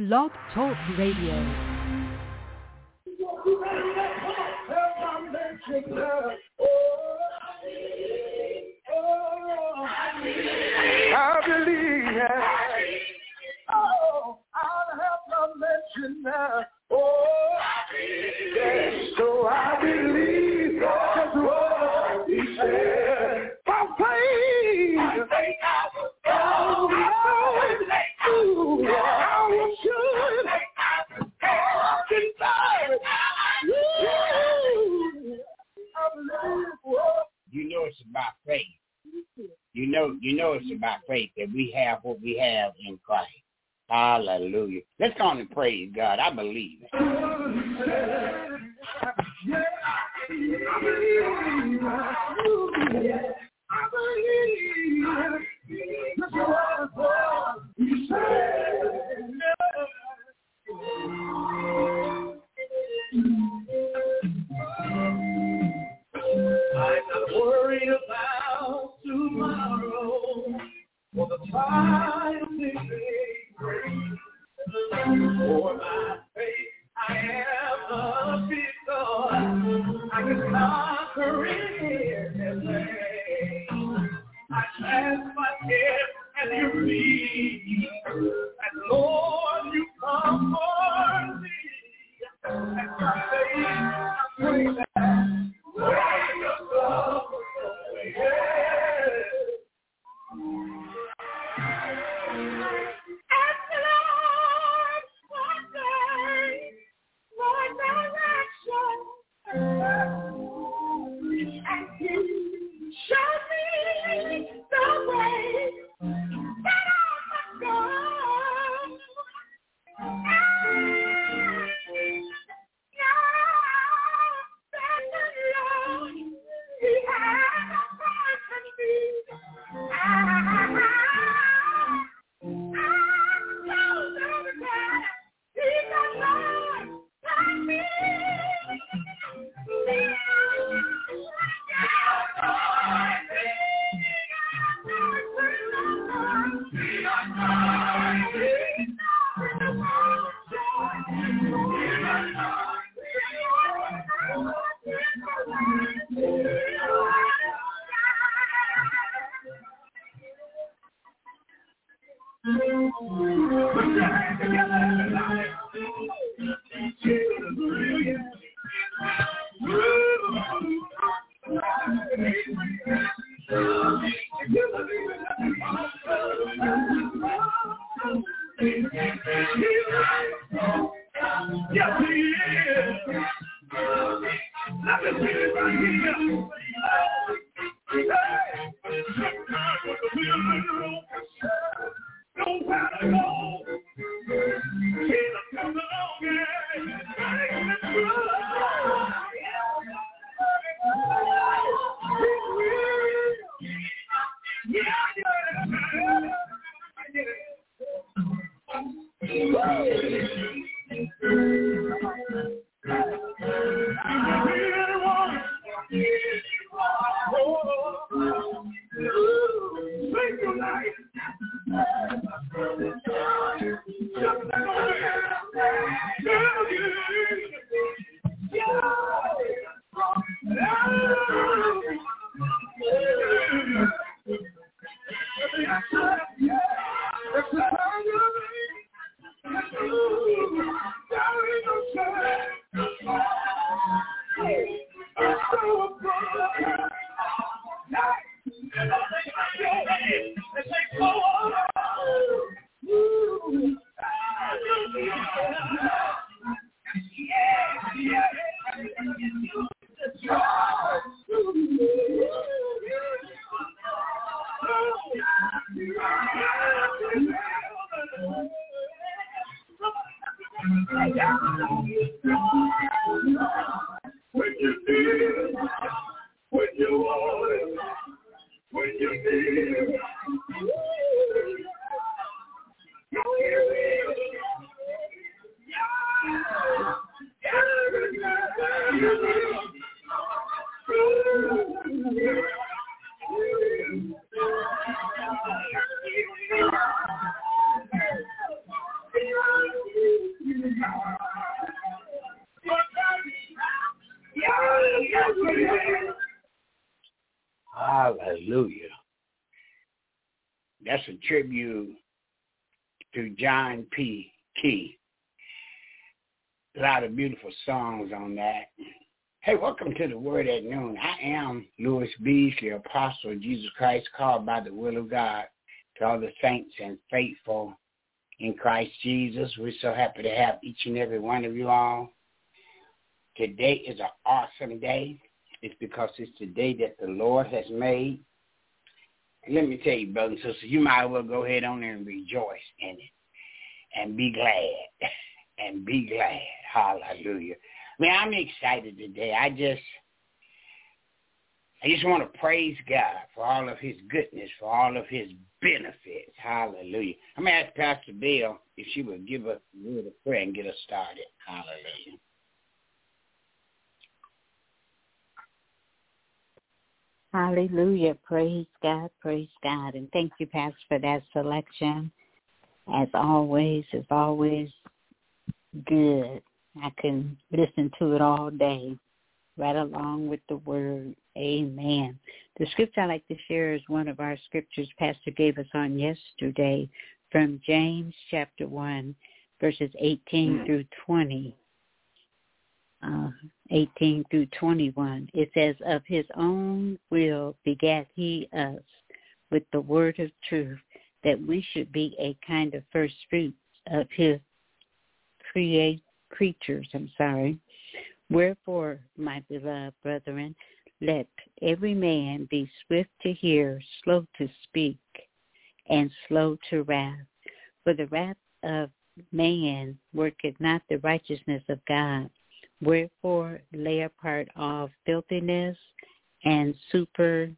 Blog Talk Radio. I believe. Oh, I'll have to mention now. Oh, yes, so I believe that's what he said. By faith, I will go. I will should. You know it's about faith. You know it's about faith that we have what we have in Christ. Hallelujah. Let's go on and praise God. I believe it. I'm not worried about tomorrow, for the trial may bring. For my faith, I am a victor. I can conquer anything. I cast my care at your feet, and Lord, you comfort me. And my faith, I pray that. Hallelujah. That's a tribute to John P. Key. A lot of beautiful songs on that. Hey, welcome to the Word at Noon. I am Louis Beasley, Apostle of Jesus Christ, called by the will of God to all the saints and faithful in Christ Jesus. We're so happy to have each and every one of you all. Today is an awesome day. It's because it's the day that the Lord has made. And let me tell you, brothers and sisters, you might as well go ahead on and rejoice in it and be glad. And be glad. Hallelujah. Man, I'm excited today. I just want to praise God for all of his goodness, for all of his benefits. Hallelujah. I'm going to ask Pastor Bill if she would give us a word of prayer and get us started. Hallelujah. Hallelujah. Praise God, praise God. And thank you, Pastor, for that selection. As always, it's always good. I can listen to it all day, right along with the word. Amen. The scripture I like to share is one of our scriptures Pastor gave us on yesterday from James chapter 1, verses 18 through 20. 18 through 21. It says, of his own will begat he us with the word of truth, that we should be a kind of first fruits of his creatures. Wherefore, my beloved brethren, let every man be swift to hear, slow to speak, and slow to wrath. For the wrath of man worketh not the righteousness of God. Wherefore, lay apart all filthiness and superfluity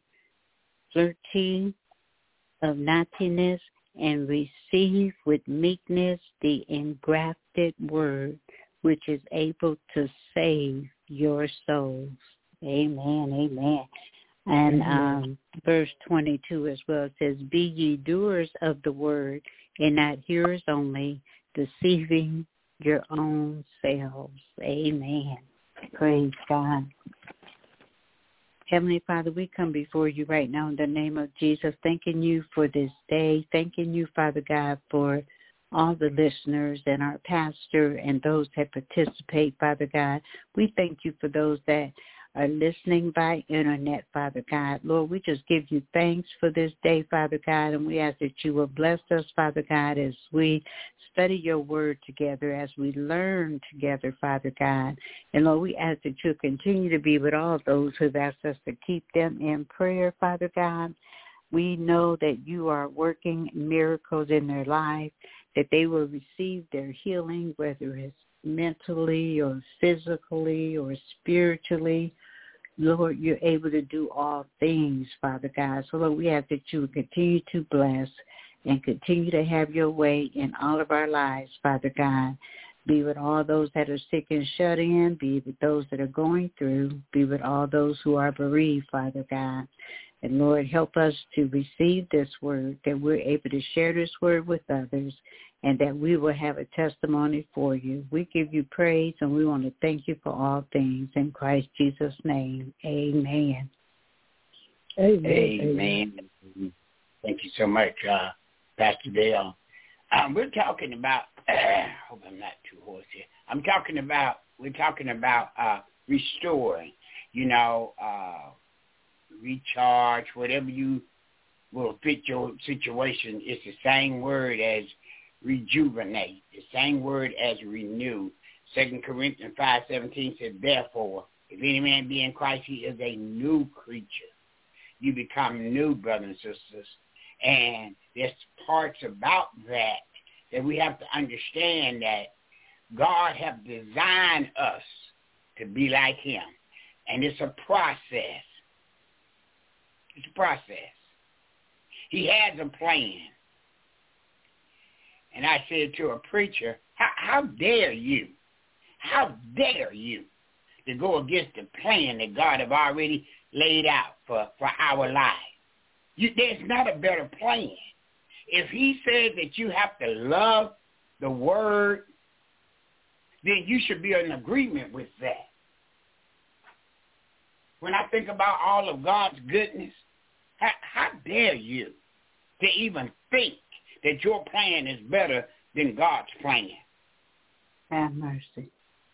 of naughtiness, and receive with meekness the engrafted word, which is able to save your souls. Amen, amen. And verse 22 as well says, be ye doers of the word, and not hearers only, deceiving your own selves. Amen. Praise God. Heavenly Father, we come before you right now in the name of Jesus, thanking you for this day, thanking you, Father God, for all the listeners and our pastor and those that participate, Father God. We thank you for those that are listening by internet, Father God. Lord, we just give you thanks for this day, Father God, and we ask that you will bless us, Father God, as we study your word together, as we learn together, Father God. And Lord, we ask that you continue to be with all those who've asked us to keep them in prayer, Father God. We know that you are working miracles in their life, that they will receive their healing, whether it's mentally or physically or spiritually. Lord, you're able to do all things, Father God. So, Lord, we ask that you would continue to bless and continue to have your way in all of our lives, Father God. Be with all those that are sick and shut in. Be with those that are going through. Be with all those who are bereaved, Father God. And, Lord, help us to receive this word, that we're able to share this word with others, and that we will have a testimony for you. We give you praise, and we want to thank you for all things. In Christ Jesus' name, amen. Amen. Amen. Thank you so much, Pastor Dale. We're talking about, I hope I'm not too hoarse here. We're talking about restoring, recharge, whatever you will fit your situation. It's the same word as rejuvenate, the same word as renew. 2 Corinthians 5:17 says, therefore, if any man be in Christ, he is a new creature. You become new, brothers and sisters. And there's parts about that we have to understand, that God have designed us to be like him. And it's a process. It's a process. He has a plan. And I said to a preacher, how dare you? How dare you to go against the plan that God have already laid out for our lives? There's not a better plan. If he said that you have to love the word then you should be in agreement with that. When I think about all of God's goodness, how dare you to even think that your plan is better than God's plan? Have mercy.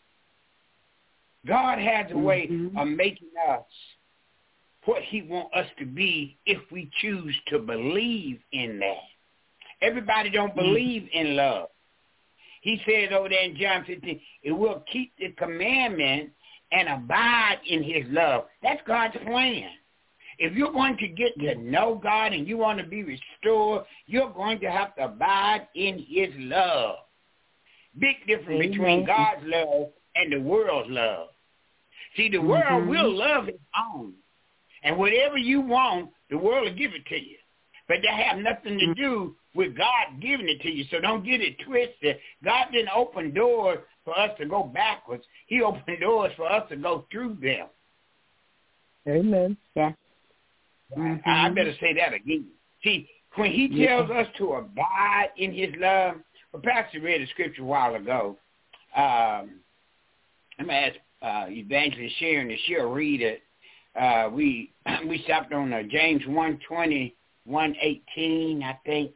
God has a way of making us what he wants us to be if we choose to believe in that. Everybody don't believe in love. He says over there in John 15, it will keep the commandment and abide in his love. That's God's plan. If you're going to get to know God and you want to be restored, you're going to have to abide in his love. Big difference between God's love and the world's love. See, the world will love its own. And whatever you want, the world will give it to you. But that have nothing to do with God giving it to you. So don't get it twisted. God didn't open doors for us to go backwards. He opened doors for us to go through them. Amen. Yeah. I better say that again. See, when he tells us to abide in his love, well, Pastor read a scripture a while ago. I'm going to ask Evangelist Sharon if she'll read it. We stopped on James 1:20, 1:18, I think.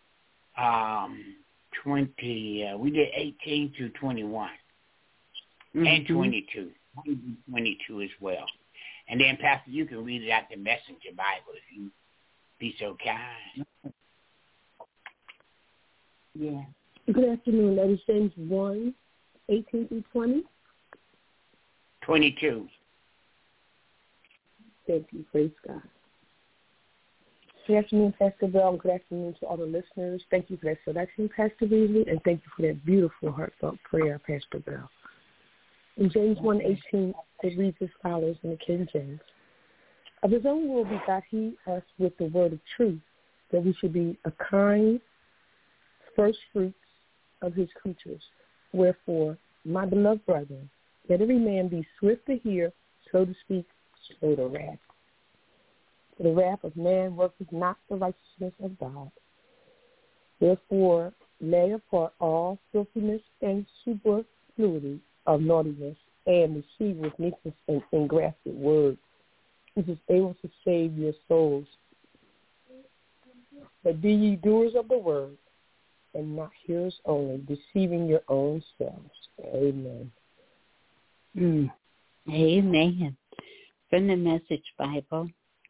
20. We did 18 through 21 and 22. 22 as well. And then, Pastor, you can read it out the Messenger Bible if you be so kind. Yeah. Good afternoon. That is James 1:18 through 20. 22. Thank you. Praise God. Good afternoon, Pastor Bell, and good afternoon to all the listeners. Thank you for that selection, Pastor Beasley, and thank you for that beautiful, heartfelt prayer, Pastor Bell. In James 1:18, it reads as follows in the King James. Of his own will begot he us with the word of truth, that we should be a kind first fruits of his creatures. Wherefore, my beloved brethren, let every man be swift to hear, slow to speak, slow to wrath. For the wrath of man worketh not the righteousness of God. Therefore, lay apart all filthiness and superfluity of naughtiness, and receive with meekness and engrafted word, which is able to save your souls. But be ye doers of the word, and not hearers only, deceiving your own selves. Amen. Amen. From the Message Bible.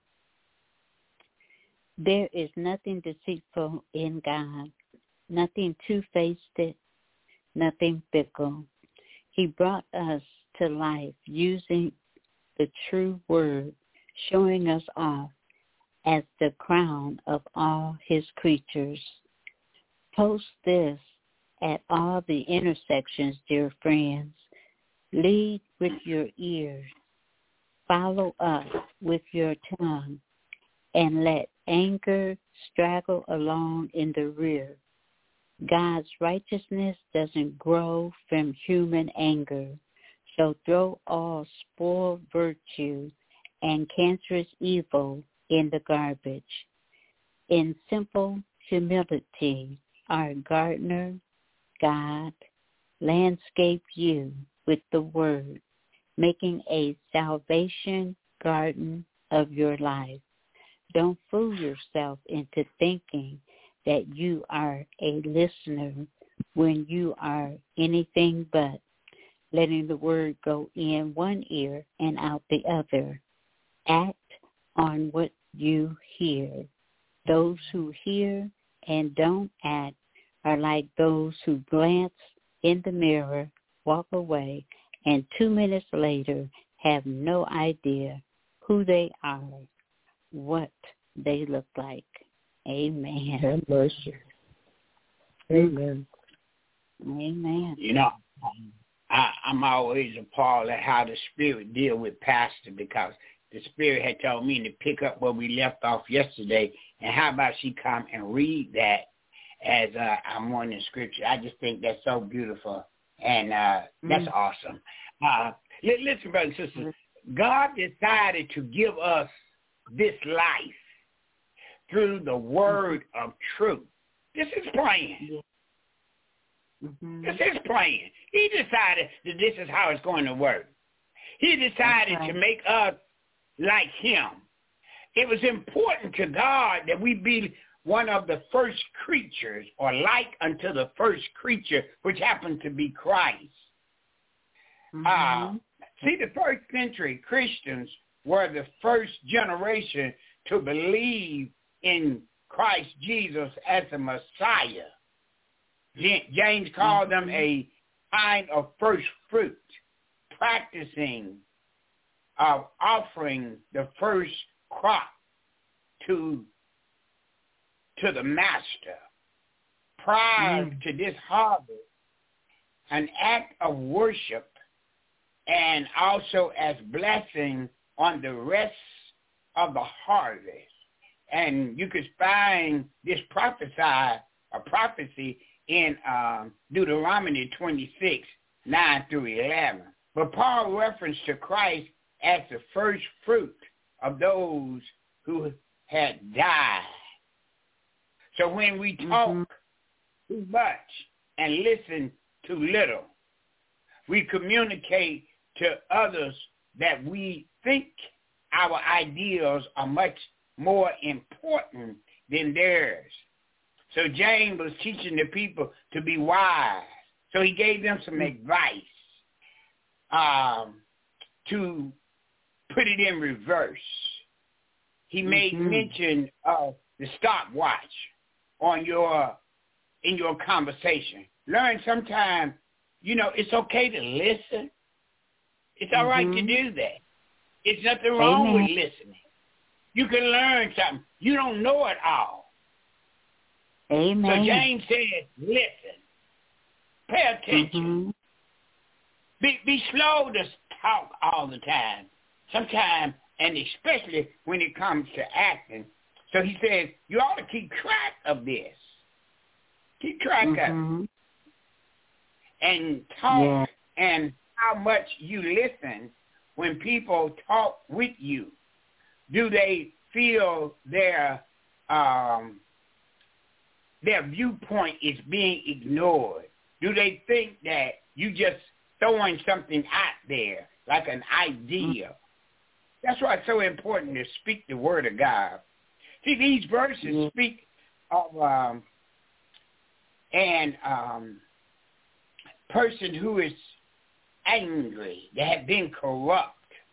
There is nothing deceitful in God, nothing two-faced, nothing fickle. He brought us to life using the true word, showing us off as the crown of all his creatures. Post this at all the intersections, dear friends. Lead with your ears. Follow up with your tongue. And let anger straggle along in the rear. God's righteousness doesn't grow from human anger. So throw all spoiled virtue and cancerous evil in the garbage. In simple humility, our gardener, God, landscape you with the word, making a salvation garden of your life. Don't fool yourself into thinking that you are a listener when you are anything but, letting the word go in one ear and out the other. Act on what you hear. Those who hear and don't act are like those who glance in the mirror, walk away, and 2 minutes later have no idea who they are, what they look like. Amen. Have mercy. Amen. Amen. You know, I'm always appalled at how the Spirit deal with Pastor, because the Spirit had told me to pick up where we left off yesterday, and how about she come and read that as our morning scripture. I just think that's so beautiful, and that's awesome. Listen, brothers and sisters, God decided to give us this life through the word of truth. This is plan. It's his plan. He decided that this is how it's going to work. He decided to make us like him. It was important to God that we be one of the first creatures, or like unto the first creature, which happened to be Christ. See, the first century Christians were the first generation to believe in Christ Jesus as the Messiah. James called them a kind of first fruit, practicing of offering the first crop to the master. Prior to this harvest, an act of worship and also as blessing on the rest of the harvest. And you could find this prophecy in Deuteronomy 26, 9 through 11. But Paul referenced to Christ as the first fruit of those who had died. So when we talk too much and listen too little, we communicate to others that we think our ideals are much more important than theirs. So James was teaching the people to be wise. So he gave them some advice to put it in reverse. He made mention of the stopwatch in your conversation. Learn sometimes, it's okay to listen. It's all right to do that. It's nothing wrong with listening. You can learn something. You don't know it all. Amen. So James said, listen. Pay attention. Be slow to talk all the time. Sometimes, and especially when it comes to acting. So he says, you ought to keep track of this. Keep track of it. And talk and how much you listen when people talk with you. Do they feel their viewpoint is being ignored? Do they think that you just throwing something out there like an idea? That's why it's so important to speak the word of God. See, these verses speak of an person who is angry, that have been corrupt,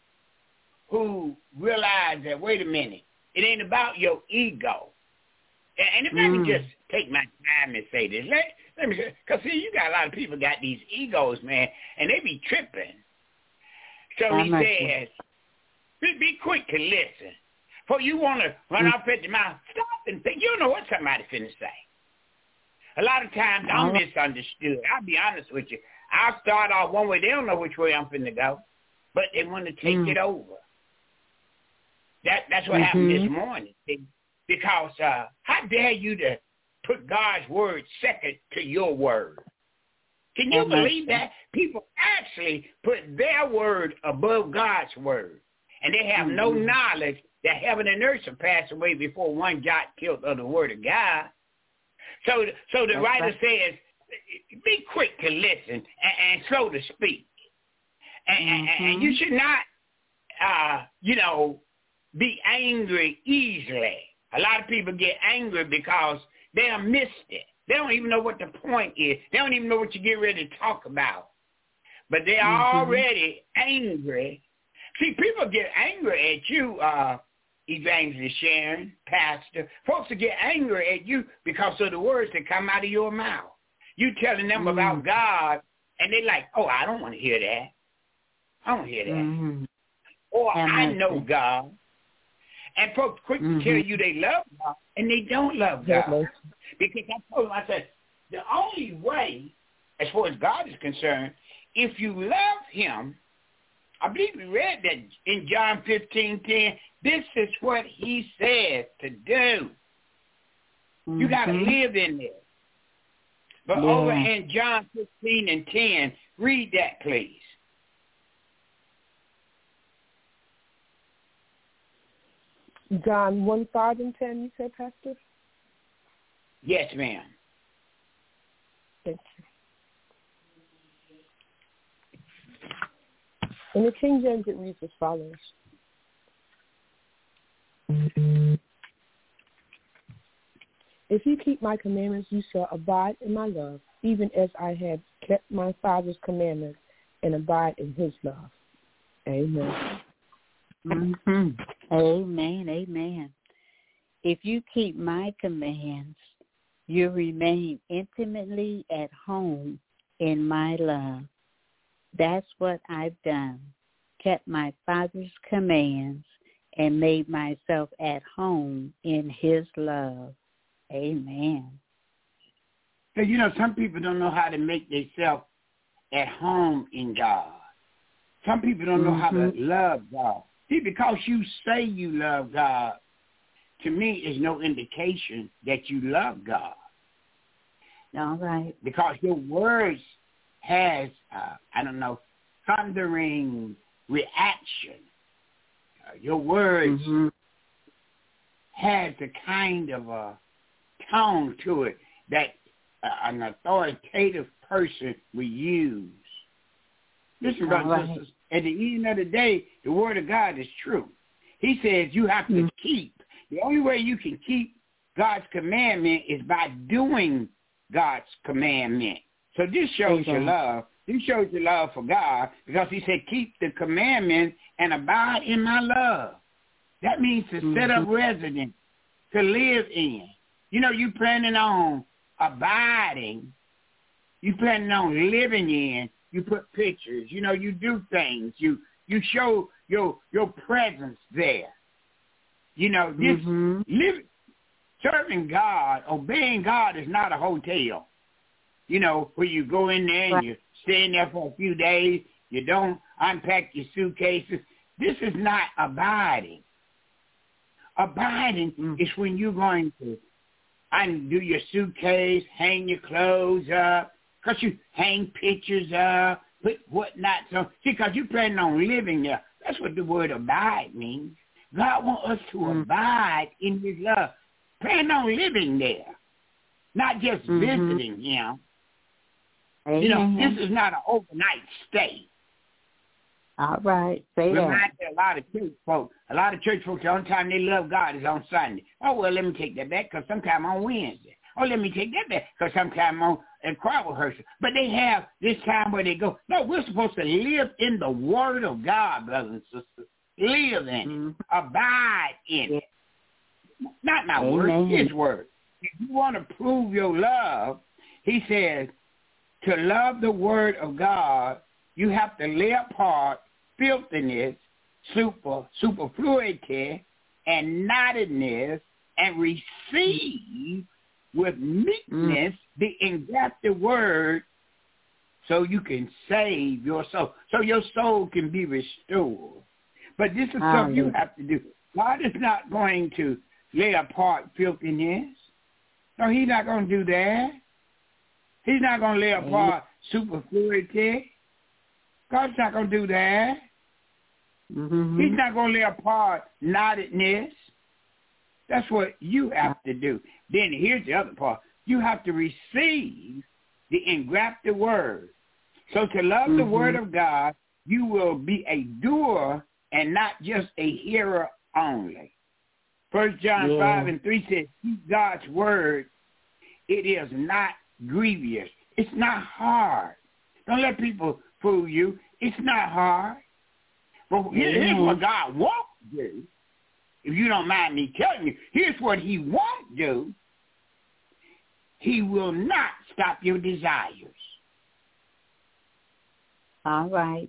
who realize that, wait a minute, it ain't about your ego. And if I can just take my time and say this, let me say, because see, you got a lot of people got these egos, man, and they be tripping. So he says, be quick to listen. For you want to run off at the mouth, stop and think. You don't know what somebody's finna say. A lot of times I'm misunderstood. I'll be honest with you. I'll start off one way. They don't know which way I'm finna go, but they want to take it over. That's what happened this morning. Because how dare you to put God's word second to your word? Can you believe that? People actually put their word above God's word. And they have no knowledge that heaven and earth shall pass away before one jot tittle of the word of God. So the writer says, be quick to listen and slow to speak. And you should not, be angry easily. A lot of people get angry because they have missed it. They don't even know what the point is. They don't even know what you get ready to talk about. But they are already angry. See, people get angry at you, Evangelist Sharon, Pastor. Folks will get angry at you because of the words that come out of your mouth. You telling them about God, and they're like, oh, I don't want to hear that. I don't want to hear that. Or I know God. And folks quick to tell you they love God, and they don't love God. Because I told them, I said, the only way, as far as God is concerned, if you love him, I believe we read that in John 15:10, this is what he says to do. You got to live in this. But over in John 15:10, read that, please. John 1:5-10, you said, Pastor? Yes, ma'am. Thank you. In the King James, it reads as follows. If you keep my commandments, you shall abide in my love, even as I have kept my Father's commandments and abide in his love. Amen. Mm-hmm. Amen. Amen. If you keep my commands, you remain intimately at home in my love. That's what I've done, kept my Father's commands and made myself at home in his love. Amen. So, some people don't know how to make themselves at home in God. Some people don't know how to love God. See, because you say you love God, to me, is no indication that you love God. All right. Because your words has, thundering reaction. Your words has a kind of a tone to it that an authoritative person will use. Listen, brothers and sisters, at the end of the day, the word of God is true. He says you have to keep. The only way you can keep God's commandment is by doing God's commandment. So this shows your love. This shows your love for God, because he said, keep the commandment and abide in my love. That means to set up residence, to live in. You planning on abiding. You planning on living in. You put pictures. You do things. You show your presence there. Serving God, obeying God is not a hotel. Where you go in there and you stay in there for a few days. You don't unpack your suitcases. This is not abiding. Abiding is when you're going to undo your suitcase, hang your clothes up, because you hang pictures up, put whatnot. So, because you're planning on living there. That's what the word abide means. God wants us to abide in his love. Plan on living there, not just visiting him. This is not an overnight stay. All right. Say that. A lot of church folks, the only time they love God is on Sunday. Oh, well, let me take that back, because sometime on Wednesday. Oh, let me take that back, because sometime on a choir rehearsal. But they have this time where they go, no, we're supposed to live in the word of God, brothers and sisters. Live in it. Abide in it. Not my word, his word. If you want to prove your love, he says, to love the word of God, you have to lay apart filthiness, superfluity, and naughtiness, and receive with meekness the engrafted word, so you can save your soul, so your soul can be restored. But this is something you have to do. God is not going to lay apart filthiness. No, he's not going to do that. He's not going to lay apart superfluity. God's not going to do that. He's not going to lay apart naughtiness. That's what you have to do. Then here's the other part. You have to receive the engrafted word. So to love the word of God, you will be a doer and not just a hearer only. 1 John 5:3 says, keep God's word. It is not grievous. It's not hard. Don't let people fool you. It's not hard. But here's what God won't do. If you don't mind me telling you, here's what he won't do. He will not stop your desires. All right.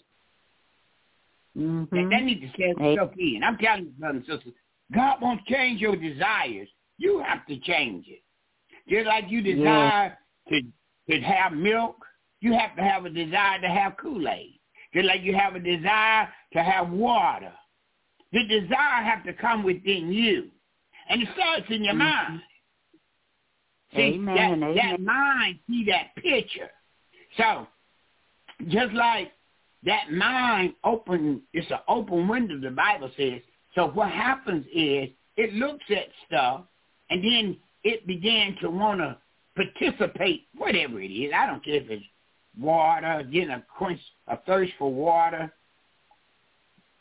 That needs to set itself in. I'm telling you, brothers and sisters, God won't change your desires. You have to change it. Just like you desire to have milk, you have to have a desire to have Kool-Aid. Just like you have a desire to have water. The desire has to come within you. And it starts in your mind. See, that mind see that picture. So, just like that mind it's an open window, the Bible says. So what happens is it looks at stuff, and then it began to want to participate, whatever it is. I don't care if it's water, getting a thirst for water,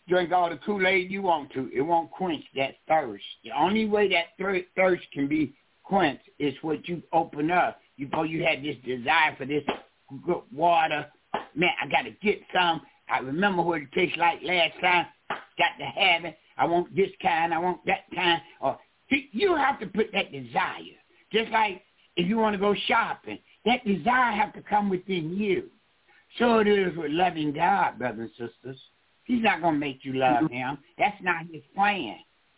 drink all the Kool-Aid you want to. It won't quench that thirst. The only way that thirst can be quenched is what you open up. You had this desire for this good water. Man, I got to get some. I remember what it tastes like last time. Got to have it. I want this kind. I want that kind. Or see, you have to put that desire. Just like if you want to go shopping, that desire have to come within you. So it is with loving God, brothers and sisters. He's not going to make you love him. That's not his plan.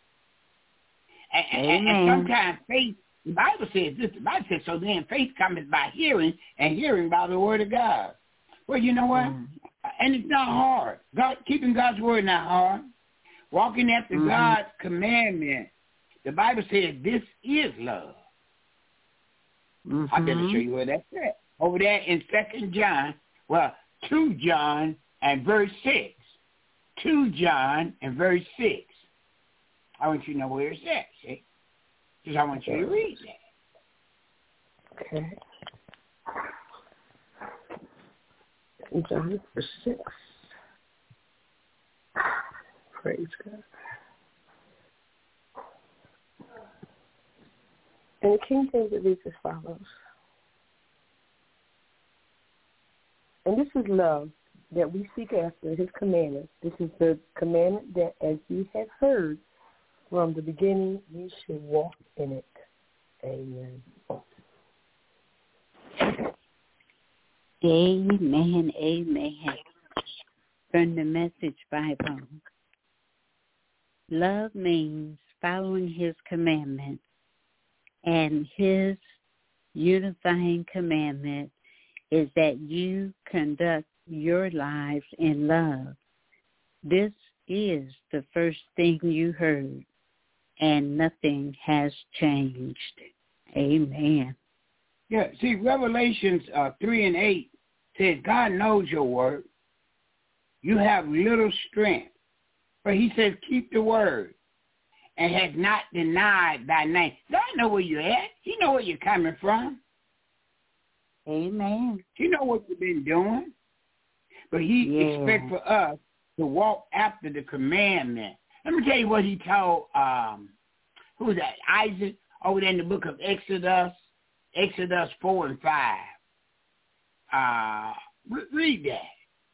And sometimes faith, the Bible says this. The Bible says, so then faith cometh by hearing, and hearing by the word of God. Well, you know what? And it's not hard. Keeping God's word not hard. Walking after God's commandment. The Bible says this is love. I better show you where that's at. Over there in 2 John, 2 John and verse 6. 2 John and verse 6. I want you to know where it's at, see? Because I want you to read that. Okay. John verse 6. Praise God. And the King James reads as follows. And this is love, that we seek after his commandments. This is the commandment that as you have heard from the beginning, you should walk in it. Amen. Amen, amen. From the Message Bible. Love means following his commandments, and his unifying commandment is that you conduct your lives in love. This is the first thing you heard, and nothing has changed. Amen. Yeah, see, Revelations 3 and 8 says God knows your word. You have little strength. But he says keep the word and has not denied thy name. God know where you're at. He know where you're coming from. Amen. He know what you've been doing. But he expects for us to walk after the commandment. Let me tell you what he told, who was that, Isaac, over there in the book of Exodus 4 and 5. Read that.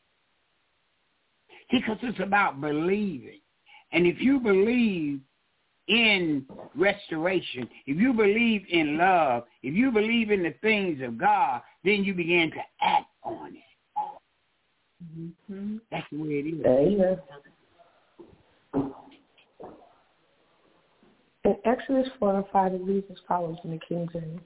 Because it's about believing. And if you believe in restoration, if you believe in love, if you believe in the things of God, then you begin to act on it. That's the way it is. Amen. In Exodus 4 and 5, it reads as follows in the King James.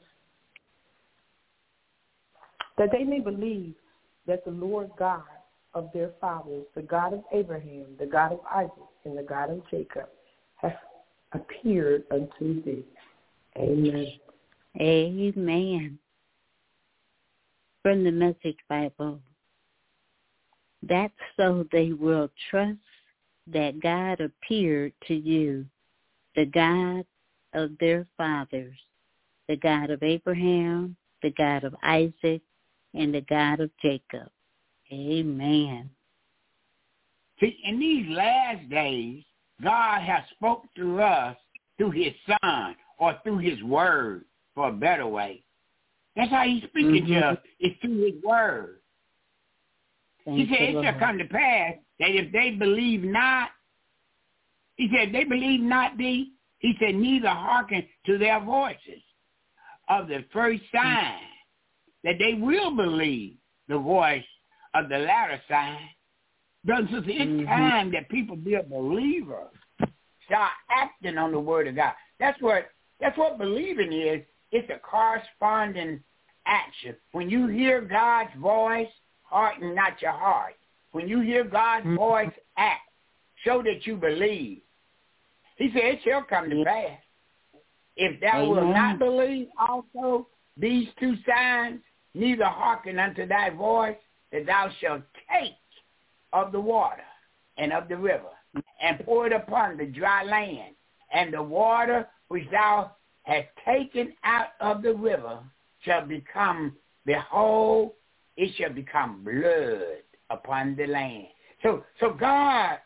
That they may believe that the Lord God of their fathers, the God of Abraham, the God of Isaac, and the God of Jacob, has appeared unto thee. Amen. Amen. From the Message Bible. That's so they will trust that God appeared to you, the God of their fathers, the God of Abraham, the God of Isaac, and the God of Jacob. Amen. See, in these last days, God has spoken to us through his Son or through his word, for a better way. That's how he's speaking to us. It's through his word. He said, it shall come to pass that if they believe not, he said, they believe not thee, he said, neither hearken to their voices of the first sign, that they will believe the voice of the latter sign. Brothers and sisters, it's time that people be a believer. Start acting on the word of God. That's what believing is. It's a corresponding action. When you hear God's voice, harden not your heart. When you hear God's voice, act. Show that you believe. He said, it shall come to pass. If thou wilt not believe also these two signs, neither hearken unto thy voice, that thou shalt take of the water and of the river, and pour it upon the dry land, and the water which thou hast taken out of the river shall become, behold, it shall become blood upon the land. So God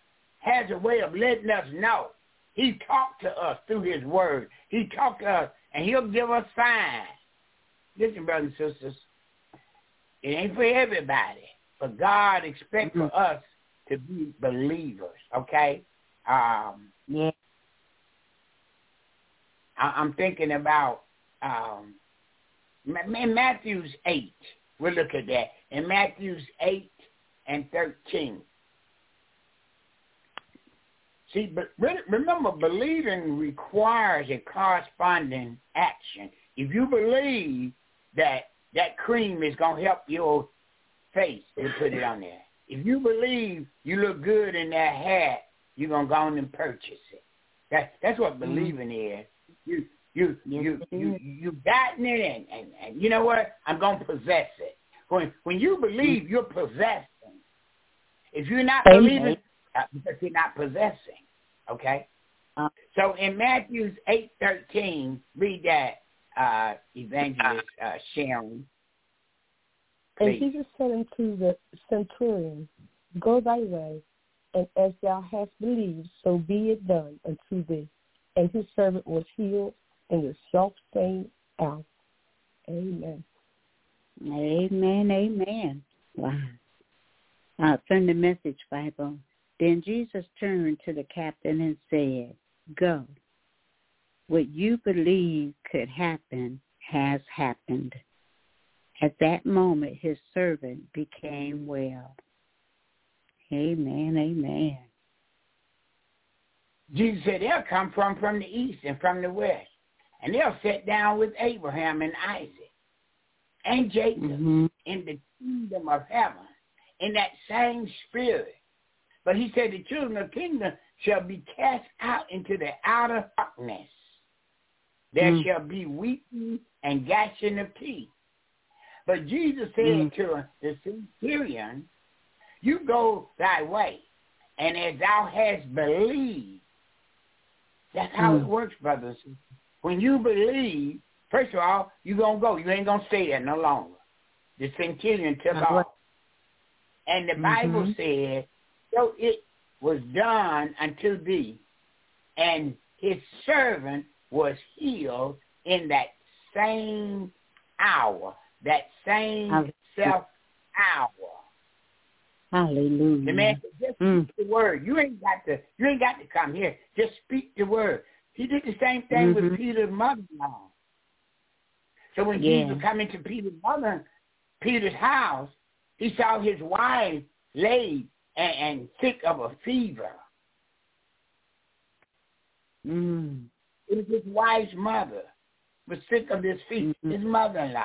has a way of letting us know. He talked to us through his word. He talked to us, and he'll give us signs. Listen, brothers and sisters, it ain't for everybody, but God expects for us to be believers, okay? Yeah. I'm thinking about in Matthew 8. We'll look at that. In Matthew 8 and 13. See, but remember, believing requires a corresponding action. If you believe that cream is going to help your face, you put it on there. If you believe you look good in that hat, you're going to go on and purchase it. That's what believing is. You gotten it, and you know what? I'm going to possess it. When you believe, you're possessing. If you're not believing, because you're not possessing, okay? So in Matthew 8:13, read that, Evangelist Sharon. And Jesus said unto the centurion, Go thy way, and as thou hast believed, so be it done unto thee. And his servant was healed in the self-same hour. Amen. Amen, amen. Wow. From the Message Bible. Then Jesus turned to the captain and said, Go. What you believe could happen has happened. At that moment, his servant became well. Amen, amen. Jesus said they'll come from the east and from the west, and they'll sit down with Abraham and Isaac and Jacob in the kingdom of heaven in that same spirit. But he said the children of the kingdom shall be cast out into the outer darkness. There shall be weeping and gnashing of teeth. But Jesus said to the centurion, You go thy way, and as thou hast believed. That's how it works, brothers. When you believe, first of all, you're going to go. You ain't going to stay there no longer. The centurion took off. And the Bible said, So it was done unto thee, and his servant was healed in that same hour, that same self-hour. Hallelujah. The man said, just speak the word. You ain't got to come here. Just speak the word. He did the same thing with Peter's mother-in-law. So when Jesus come into Peter's house, he saw his wife laid and sick of a fever. It was his wife's mother was sick of this fever, his mother-in-law.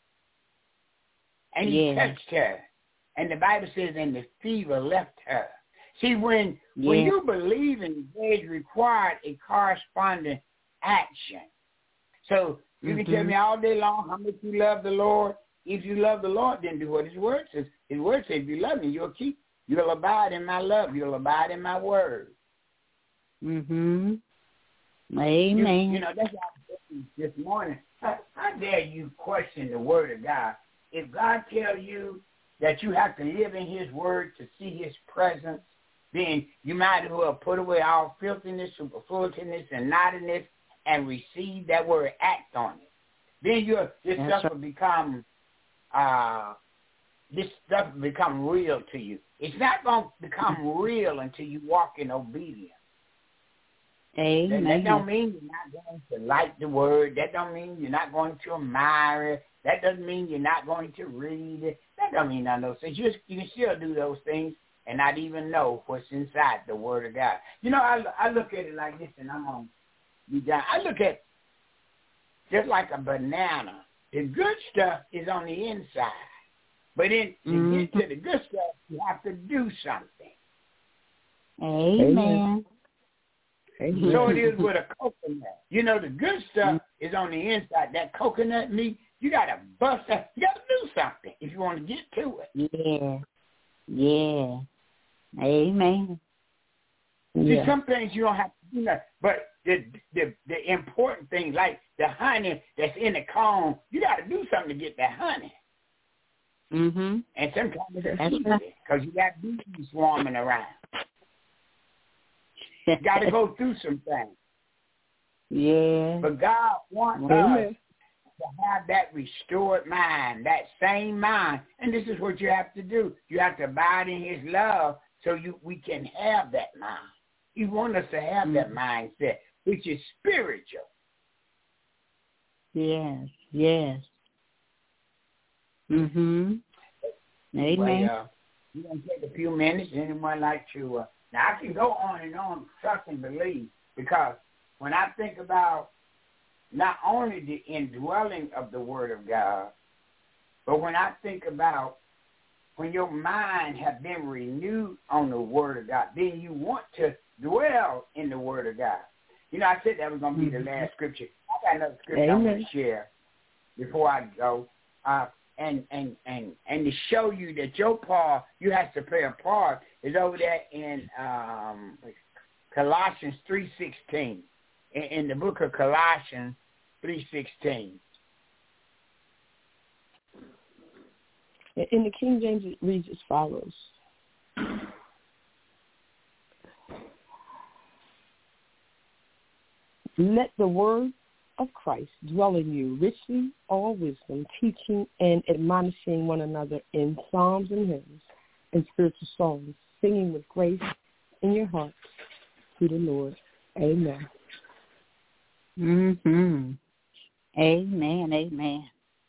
And he touched her. And the Bible says, and the fever left her. See, when you believe in God, it required a corresponding action. So you can tell me all day long how much you love the Lord. If you love the Lord, then do what his word says. His word says, if you love me, you'll abide in my love. You'll abide in my word. Amen. You know, that's why this morning, how dare you question the word of God? If God tells you that you have to live in his word to see his presence, then you might as well put away all filthiness, superfluousness, and naughtiness and receive that word, act on it. Then this stuff will become real to you. It's not going to become real until you walk in obedience. Amen. That don't mean you're not going to like the word. That don't mean you're not going to admire it. That doesn't mean you're not going to read it. That don't mean none of those things. You can still do those things and not even know what's inside the Word of God. You know, I look at it like this, and I'm going to be done. I look at just like a banana. The good stuff is on the inside. But to get to the good stuff, you have to do something. Amen. So it is with a coconut. You know, the good stuff is on the inside. That coconut meat, you got to bust that. You got to do something if you want to get to it. Yeah. Amen. See, some things you don't have to do that. But the important thing, like the honey that's in the comb, you got to do something to get that honey. And sometimes it's easy because you got bees swarming around. Got to go through some things. Yeah. But God wants us to have that restored mind, that same mind. And this is what you have to do. You have to abide in his love so we can have that mind. He wants us to have that mindset, which is spiritual. Yes, yes. Mm-hmm. Amen. Well, we're going to take a few minutes. Anyone like to... now, I can go on and on, trust and believe, because when I think about not only the indwelling of the Word of God, but when I think about when your mind has been renewed on the Word of God, then you want to dwell in the Word of God. You know, I said that was going to be the last scripture. I got another scripture I want to share before I go. And to show you that your part, you have to play a part, is over there in Colossians 3:16. In the book of Colossians 3:16. In the King James, it reads as follows. Let the word of Christ dwell in you richly, all wisdom, teaching and admonishing one another in psalms and hymns and spiritual songs, singing with grace in your hearts to the Lord. Amen. Mm-hmm. Amen, amen.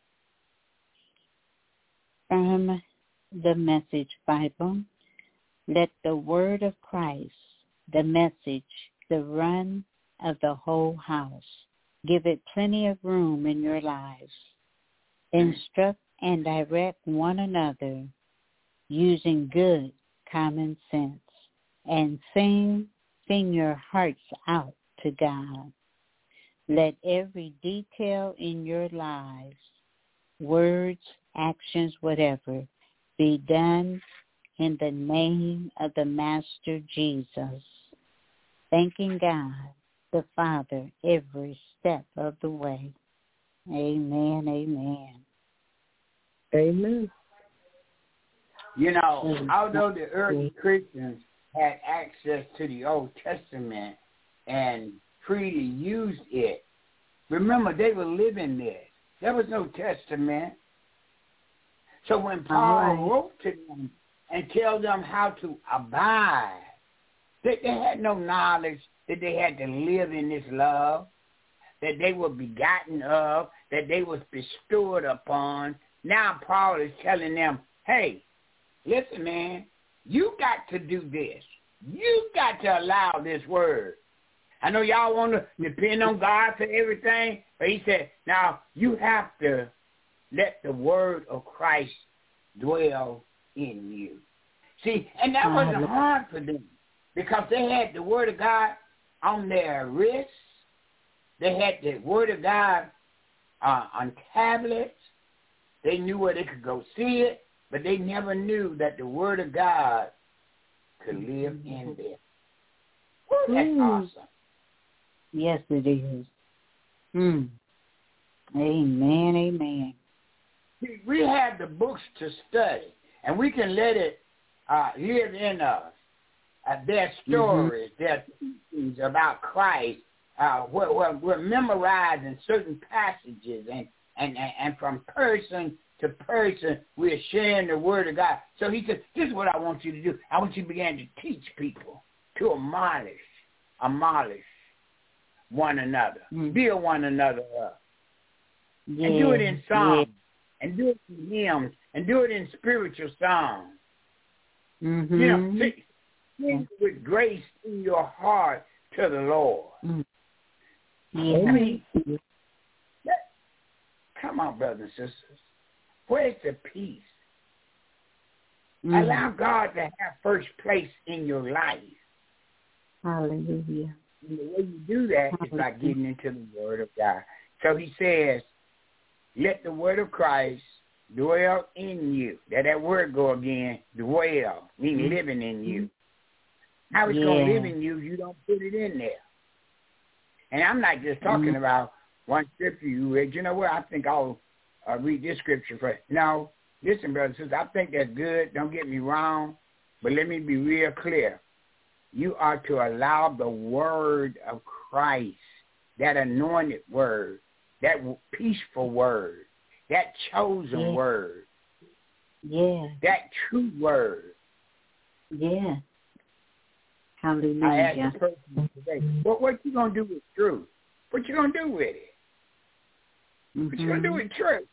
From the Message Bible, let the word of Christ, the message, the run of the whole house, give it plenty of room in your lives. Instruct and direct one another using good common sense, and sing your hearts out to God. Let every detail in your lives, words, actions, whatever, be done in the name of the Master Jesus, thanking God the Father every step of the way. Amen, amen. Amen. You know, although the early Christians had access to the Old Testament and freely used it, remember they were living there. There was no testament. So when Paul wrote to them and tell them how to abide, they had no knowledge that they had to live in this love, that they were begotten of, that they was bestowed upon. Now Paul is telling them, hey, listen, man, you got to do this. You got to allow this word. I know y'all want to depend on God for everything, but he said, now you have to let the word of Christ dwell in you. See, and that wasn't hard for them because they had the word of God on their wrists. They had the word of God on tablets. They knew where they could go see it, but they never knew that the word of God could live in them. Woo, that's awesome. Yes, it is. Amen, amen. See, we have the books to study, and we can let it live in us. Their stories, their teachings about Christ, we're memorizing certain passages, and from person to person, we're sharing the word of God. So he said, this is what I want you to do. I want you to begin to teach people, to admonish one another, build one another up. Yeah. And do it in songs, and do it in hymns, and do it in spiritual songs. You know, sing with grace in your heart to the Lord. I mean, come on, brothers and sisters. Where's the peace? Allow God to have first place in your life. Hallelujah. And the way you do that is by getting into the Word of God. So he says, let the Word of Christ dwell in you. That word go again, dwell, meaning living in you. How it's going to live in you if you don't put it in there. And I'm not just talking about one scripture you read. You know what? I think I'll read this scripture first. No, listen, brothers and sisters, I think that's good. Don't get me wrong. But let me be real clear. you are to allow the word of Christ, that anointed word, that peaceful word, that chosen word, that true word. Yeah. Hallelujah. I asked the person today, what you going to do with truth? What you going to do with it? What you going to do with truth?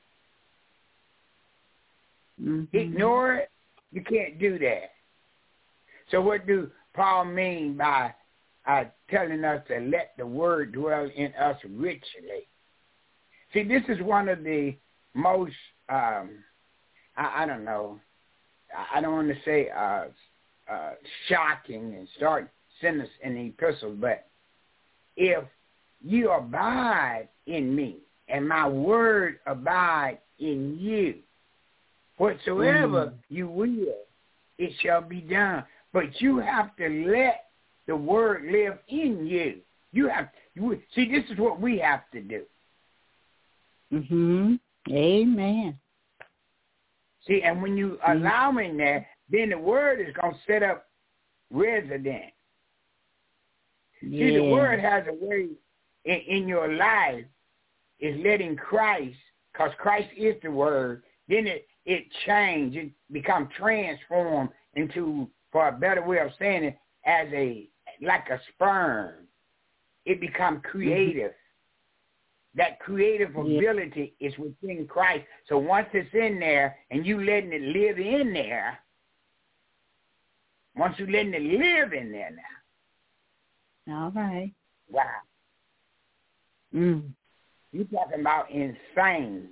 Ignore it? You can't do that. So what do Paul mean by telling us to let the word dwell in us richly? See, this is one of the most, I don't know, I don't want to say shocking and start sending us in the epistles, but if you abide in me and my word abide in you, whatsoever you will, it shall be done. But you have to let the word live in you. See, this is what we have to do. Amen. See, and when you allow in there, then the word is going to set up resident. See, the word has a way in your life is letting Christ, because Christ is the word, then it change, it become transformed into, for a better way of saying it, as like a sperm. It become creative. That creative ability is within Christ. So once it's in there and you letting it live in there, once you letting it live in there now. All right. Wow. You're talking about insane.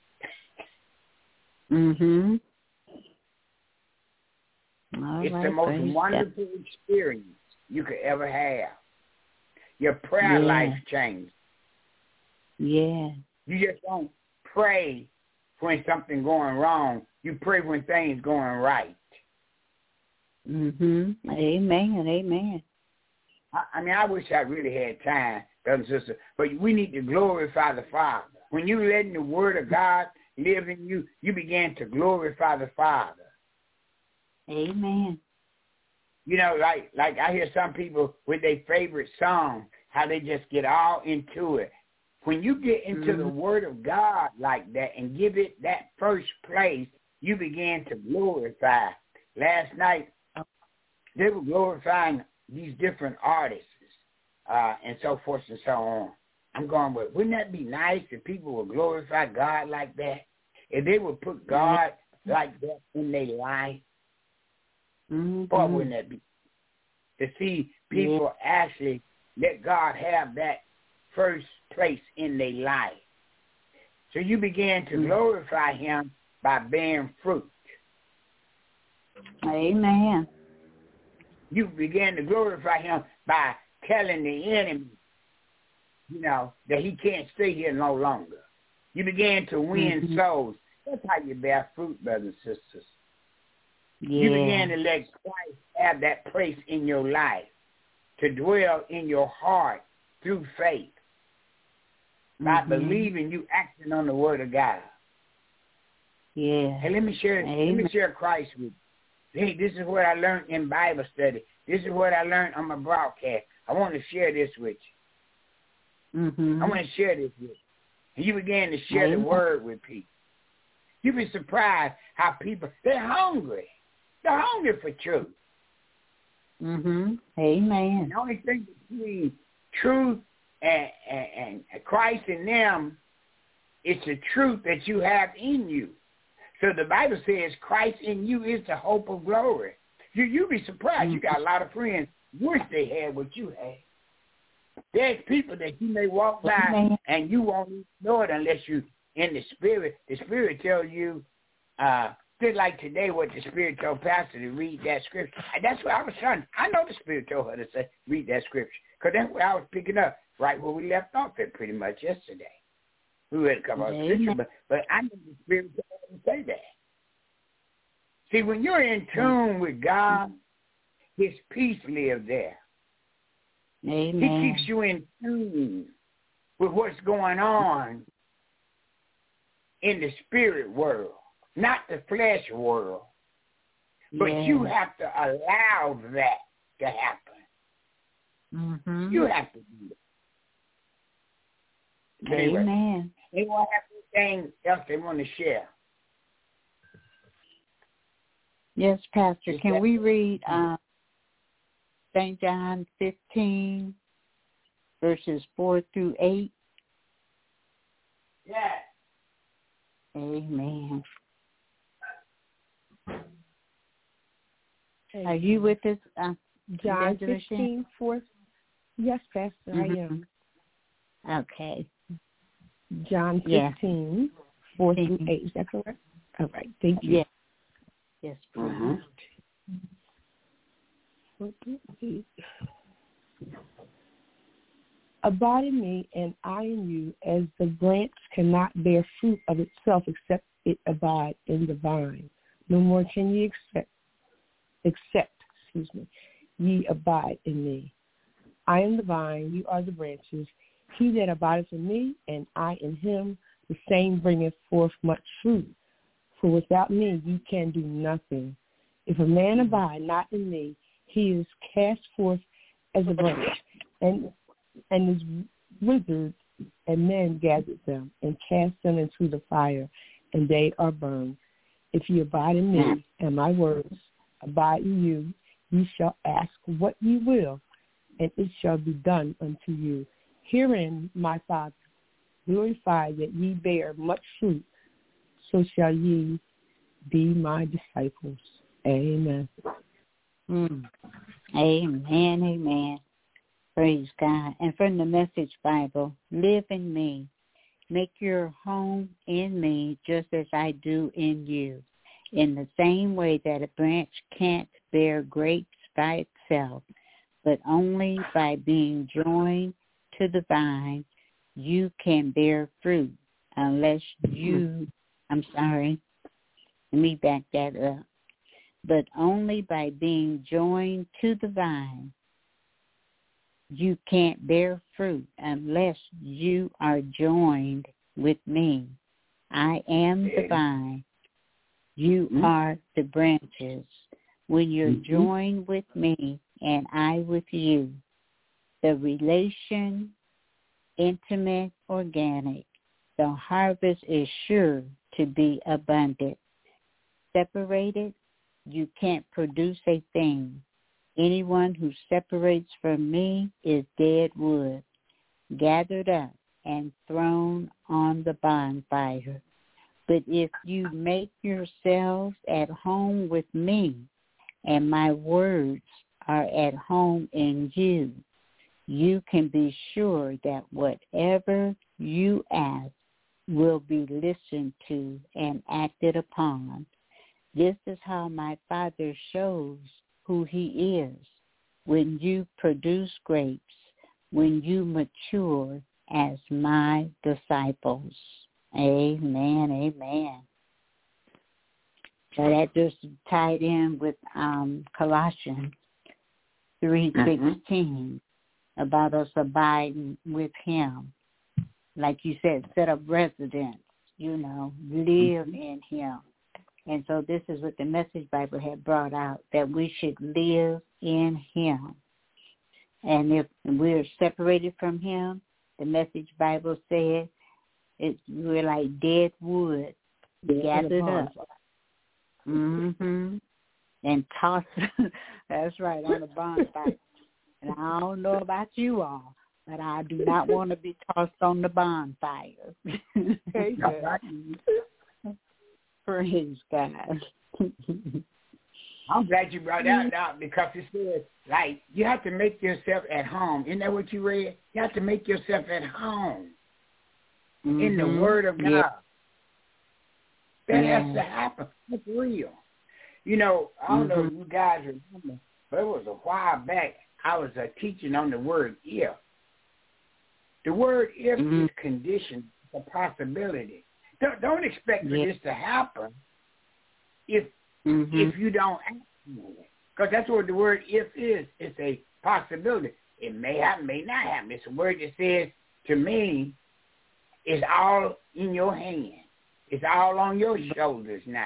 It's the most wonderful experience you could ever have. Your prayer life changed. Yeah. You just don't pray when something going wrong. You pray when things going right. Amen. Amen. I mean, I wish I really had time, brothers and sisters, but we need to glorify the Father. When you letting the Word of God live in you, you begin to glorify the Father. Amen. You know, like I hear some people with their favorite song, how they just get all into it. When you get into the Word of God like that and give it that first place, you begin to glorify. Last night, they were glorifying these different artists and so forth and so on. I'm going, but wouldn't that be nice if people would glorify God like that? If they would put God like that in their life? Boy, wouldn't that be? To see people actually let God have that first place in their life. So you begin to glorify him by bearing fruit. Amen. You begin to glorify him by telling the enemy, that he can't stay here no longer. You begin to win souls. That's how you bear fruit, brothers and sisters. You begin to let Christ have that place in your life, to dwell in your heart through faith. By believing, you acting on the word of God. Yeah. Hey, let me share Christ with you. Hey, this is what I learned in Bible study. This is what I learned on my broadcast. I want to share this with you. I want to share this with you. And you begin to share the word with people. You'd be surprised how people, they're hungry. They're hungry for truth. Amen. The only thing between truth and Christ in them is the truth that you have in you. So the Bible says Christ in you is the hope of glory. You'd be surprised. You got a lot of friends wish they had what you had. There's people that you may walk by and you won't even know it unless you in the Spirit. The Spirit tells you, just like today what the Spirit told Pastor to read that scripture. And that's what I was trying. I know the Spirit told her to say, read that scripture. Because that's what I was picking up right where we left off at pretty much yesterday. We read a couple of scriptures, but I know the Spirit told her to say that. See, when you're in tune with God, his peace lives there. Amen. He keeps you in tune with what's going on in the spirit world, not the flesh world. But you have to allow that to happen. Mm-hmm. You have to do it. Anyway, Amen. they won't have anything else they want to share. Yes, Pastor. Can we read St. John 15, verses 4 through 8? Yeah. Amen. Are you with us, John 15, 4? Yes, Pastor, mm-hmm. I am. Okay. John 15, 4 through 8. Is that correct? All right. Thank you. Yes. Yes, please. Mm-hmm. 4 through 8. Abide in me, and I in you, as the branch cannot bear fruit of itself except it abide in the vine. No more can ye except ye abide in me. I am the vine, you are the branches. He that abideth in me, and I in him, the same bringeth forth much fruit. For without me ye can do nothing. If a man abide not in me, he is cast forth as a branch, and is withered, and men gather them, and cast them into the fire, and they are burned. If ye abide in me, and my words abide in you, ye shall ask what ye will, and it shall be done unto you. Herein my Father glorified, that ye bear much fruit, so shall ye be my disciples. Amen. Amen, amen. Praise God. And from the Message Bible, live in me. Make your home in me just as I do in you. In the same way that a branch can't bear grapes by itself, but only by being joined to the vine, you can bear fruit unless you, let me back that up. But only by being joined to the vine, you can't bear fruit unless you are joined with me. I am the vine. You are the branches. When you're joined with me and I with you, the relation, intimate, organic, the harvest is sure to be abundant. Separated, you can't produce a thing. Anyone who separates from me is dead wood, gathered up and thrown on the bonfire. But if you make yourselves at home with me, and my words are at home in you, you can be sure that whatever you ask will be listened to and acted upon. This is how my Father shows who he is. When you produce grapes, when you mature as my disciples. Amen, amen. So that just tied in with Colossians 3:16 about us abiding with him. Like you said, set up residence, live in him. And so this is what the Message Bible had brought out, that we should live in him. And if we're separated from him, the Message Bible said we're like dead wood, gathered up. And tossed, that's right, on the bonfire. And I don't know about you all, but I do not want to be tossed on the bonfire. Praise God. I'm glad you brought that out, because it says, you have to make yourself at home. Isn't that what you read? You have to make yourself at home in the Word of God. Yeah. That has to happen. It's real. I don't know if you guys remember, but it was a while back, I was teaching on the word if. The word if is conditioned, a possibility. Don't expect for this to happen if you don't act on it. Because that's what the word if is. It's a possibility. It may happen, may not happen. It's a word that says, to me, it's all in your hand. It's all on your shoulders now.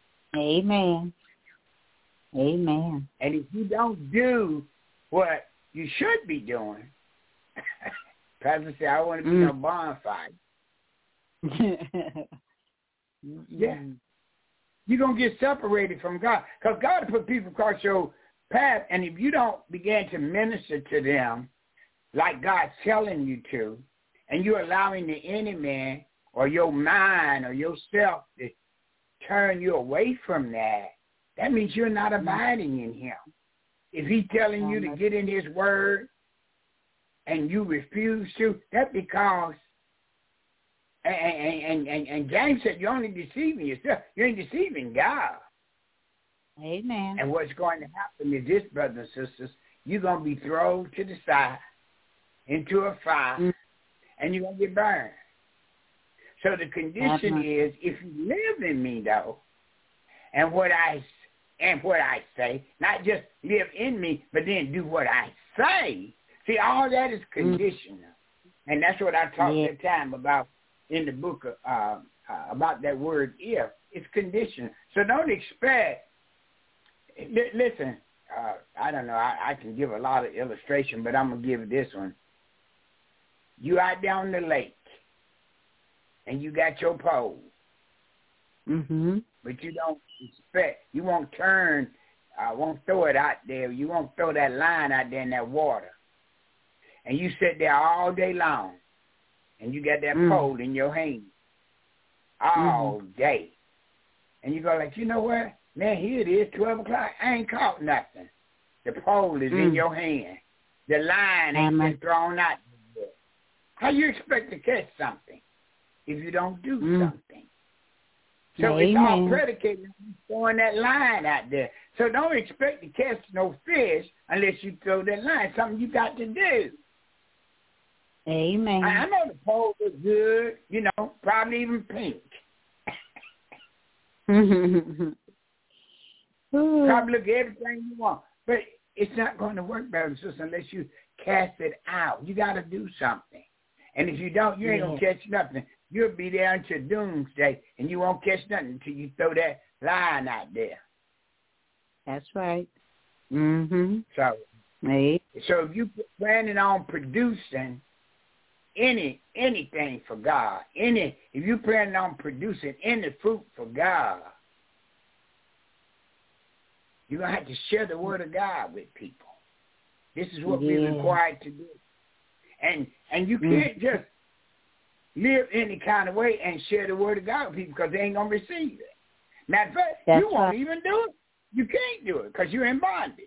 Amen. Amen. And if you don't do what you should be doing. Pastor said, I want to be no bonfire. Yeah. You're going to get separated from God. Because God will put people across your path, and if you don't begin to minister to them like God's telling you to, and you're allowing the enemy or your mind or yourself to turn you away from that, that means you're not abiding in him. If he's telling you to get in his word and you refuse to, that's because, and James said, you're only deceiving yourself. You ain't deceiving God. Amen. And what's going to happen is this, brothers and sisters, you're going to be thrown to the side into a fire, and you're going to get burned. So the condition is, if you live in me, though, and what I say, not just live in me, but then do what I say. See, all that is conditional. And that's what I talked that time about in the book about that word if. It's conditional. So don't expect, listen, I don't know, I can give a lot of illustration, but I'm going to give this one. You out there on the lake, and you got your pole. But you don't expect, you won't turn, won't throw it out there. You won't throw that line out there in that water. And you sit there all day long, and you got that pole in your hand all day. And you go like, you know what? Man, here it is, 12 o'clock. I ain't caught nothing. The pole is in your hand. The line ain't been thrown out there. How you expect to catch something if you don't do something? So it's all predicated on throwing that line out there. So don't expect to catch no fish unless you throw that line. Something you got to do. Amen. I know the pole is good, you know, probably even pink. Probably look everything you want. But it's not going to work, brothers and sisters, unless you cast it out. You got to do something. And if you don't, you ain't going to catch nothing. You'll be there until doomsday, and you won't catch nothing until you throw that line out there. That's right. So if you planning on producing anything for God, if you planning on producing any fruit for God, you're going to have to share the word of God with people. This is what we're required to do. And you can't just live any kind of way and share the word of God with people because they ain't going to receive it. Matter of fact, you won't even do it. You can't do it because you're in bondage.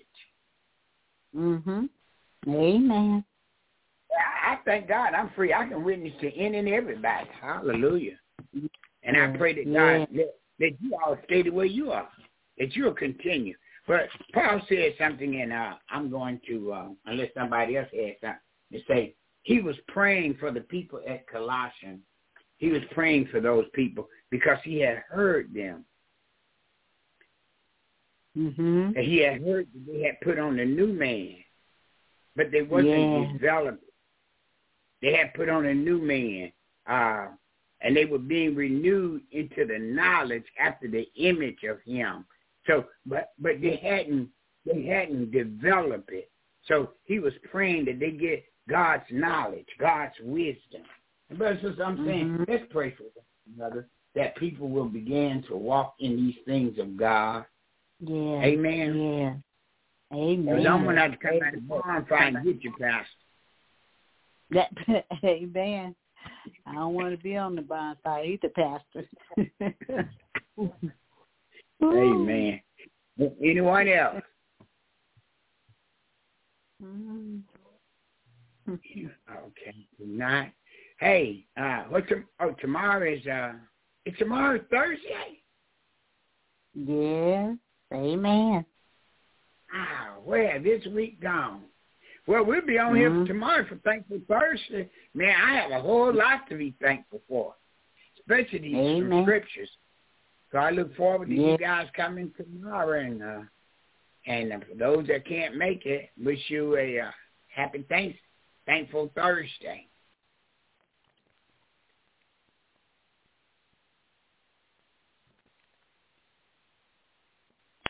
Amen. I thank God I'm free. I can witness to any and everybody. Hallelujah. And I pray that God that you all stay the way you are, that you'll continue. But Paul said something, and I'm going to, unless somebody else has something to say, he was praying for the people at Colossians. He was praying for those people because he had heard them. And he had heard that they had put on a new man, but they wasn't developed. They had put on a new man, and they were being renewed into the knowledge after the image of him. So, but they hadn't developed it. So he was praying that they get God's knowledge, God's wisdom. And brothers, I'm saying, let's pray for one another that people will begin to walk in these things of God. Yeah. Amen. Yeah. Amen. Because I'm going to have to come out of the bonfire and get you, Pastor. Amen. I don't want to be on the bonfire either, Pastor. Amen. Anyone else? Okay. Not. Hey, tomorrow is tomorrow Thursday? Yeah. Amen. Where this week gone? Well, we'll be on here tomorrow for Thankful Thursday. Man, I have a whole lot to be thankful for, especially these scriptures. So I look forward to you guys coming tomorrow, and for those that can't make it, wish you a happy Thankful Thursday.